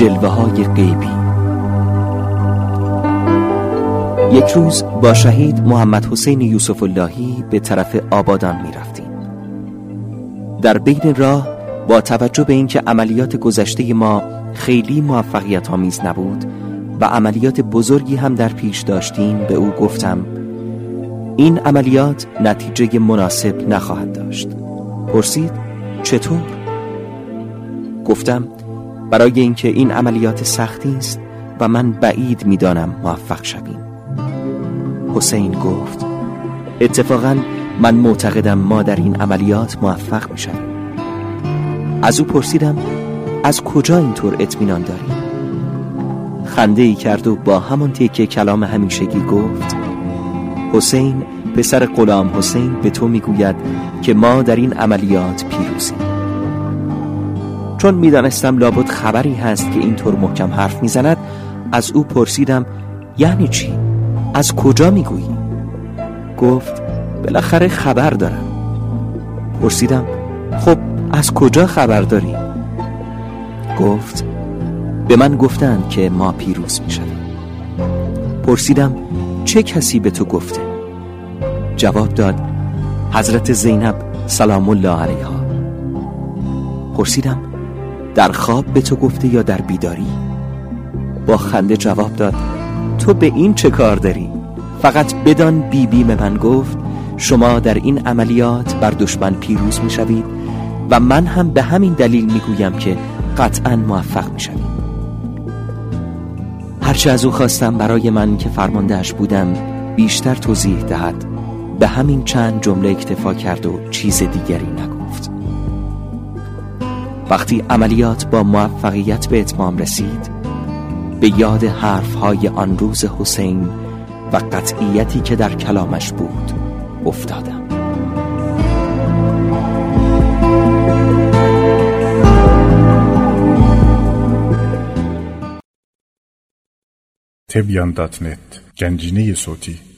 جلوه‌های غیبی. یک روز با شهید محمد حسین یوسف اللهی به طرف آبادان می رفتیم. در بین راه با توجه به اینکه عملیات گذشته ما خیلی موفقیت آمیز نبود و عملیات بزرگی هم در پیش داشتیم، به او گفتم این عملیات نتیجه مناسب نخواهد داشت. پرسید چطور؟ گفتم برای اینکه این عملیات سختی است و من بعید می‌دانم موفق شویم. حسین گفت اتفاقاً من معتقدم ما در این عملیات موفق می‌شویم. از او پرسیدم از کجا اینطور اطمینان داری؟ خنده‌ای کرد و با همان تکه کلام همیشگی گفت حسین پسر غلام حسین به تو میگوید که ما در این عملیات پیروزیم. چون میدانستم لابد خبری هست که اینطور محکم حرف میزند، از او پرسیدم یعنی چی؟ از کجا میگویی؟ گفت بالاخره خبر دارم. پرسیدم خب از کجا خبر داری؟ گفت به من گفتند که ما پیروز میشویم. پرسیدم چه کسی به تو گفته؟ جواب داد حضرت زینب سلام الله علیها. پرسیدم در خواب به تو گفته یا در بیداری؟ با خنده جواب داد تو به این چه کار داری؟ فقط بدان بیبی به من گفت شما در این عملیات بر دشمن پیروز میشوید و من هم به همین دلیل میگویم که قطعا موفق میشویم. هرچه از او خواستم برای من که فرماندهش بودم بیشتر توضیح دهد، به همین چند جمله اکتفا کرد و چیز دیگری نگفت. وقتی عملیات با موفقیت به اتمام رسید، به یاد حرفهای آن روز حسین و قطعیتی که در کلامش بود افتادم. تبیان.net گنجینه صوتی